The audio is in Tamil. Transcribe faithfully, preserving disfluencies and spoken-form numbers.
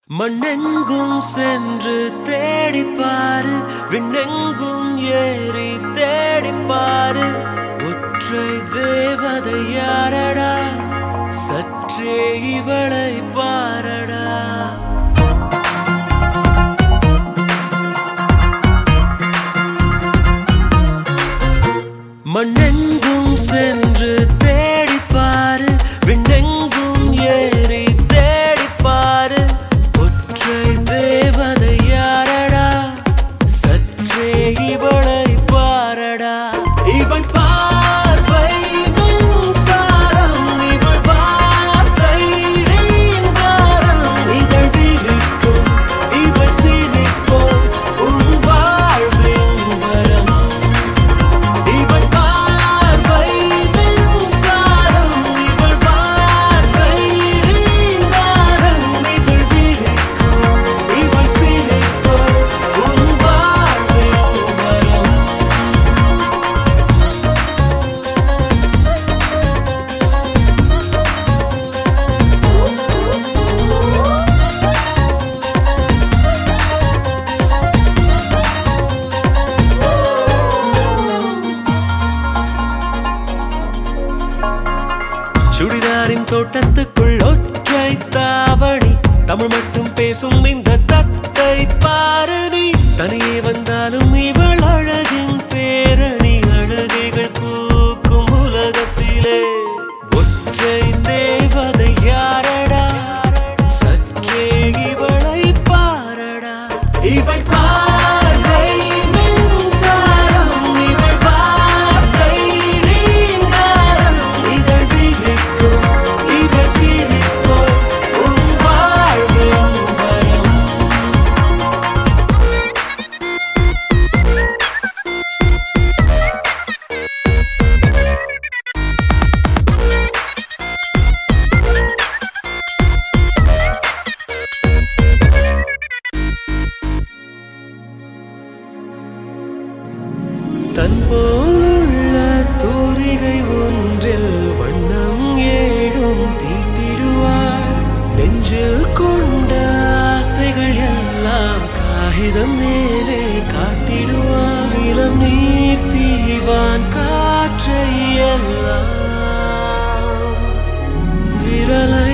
மண்ணெங்கும் சென்று தேடிப்பாரு, விண்ணெங்கும் ஏறி தேடிப்பாரு. ஒற்றை தேவதை யாரடா, சற்றே இவளை பாரடா. மண்ணெங்கும் சென்று தேடிப்பாரு, விண்ணெங்கும் ஏறி தேடிப்பாரு. ஒற்றை தேவதை யாரடா, சற்றே இவளை பாரடா. இவள் பார்வை மின்சாரம், இவள் வார்த்தை ரீங்காரம். இதழ் விழிக்கும், இவள் சிரிக்கும், உன் வாழ்வின் வரம். இவள் பார்வை மின்சாரம், இவள் வார்த்தை ரீங்காரம். இதழ் விழிக்கும், இவள் சிரிக்கும், உன் வாழ்வின் வரம். சுடிதாரின் தோட்டத்துக்குள் ஒற்றை தாவணி, தமிழ் மட்டும் பேசும் இந்த தத்தை பாரு நீ. தனியே வந்தாலும் இவள் அழகின் பேரணி, அழகைகள் பூக்கும் உலகத்திலே. ஒற்றை தேவதை யாரடா, சற்றே இவளை பாரடா. இவள் பார்வை மின்சாரம், இவள் வார்த்தை ரீங்காரம். இதழ் விழிக்கும், இவள் சிரிக்கும், உன் வாழ்வின் வரம். தன் போலுள்ள தூரிகை ஒன்றில் வண்ணம் ஏழும் தீட்டிடுவாள். நெஞ்சில் கொண்ட ஆசைகள் எல்லாம் காகிதம் மேலே காட்டிடுவாள். நிலம் நீர் தீவான் காற்றை எல்லாம் விரலை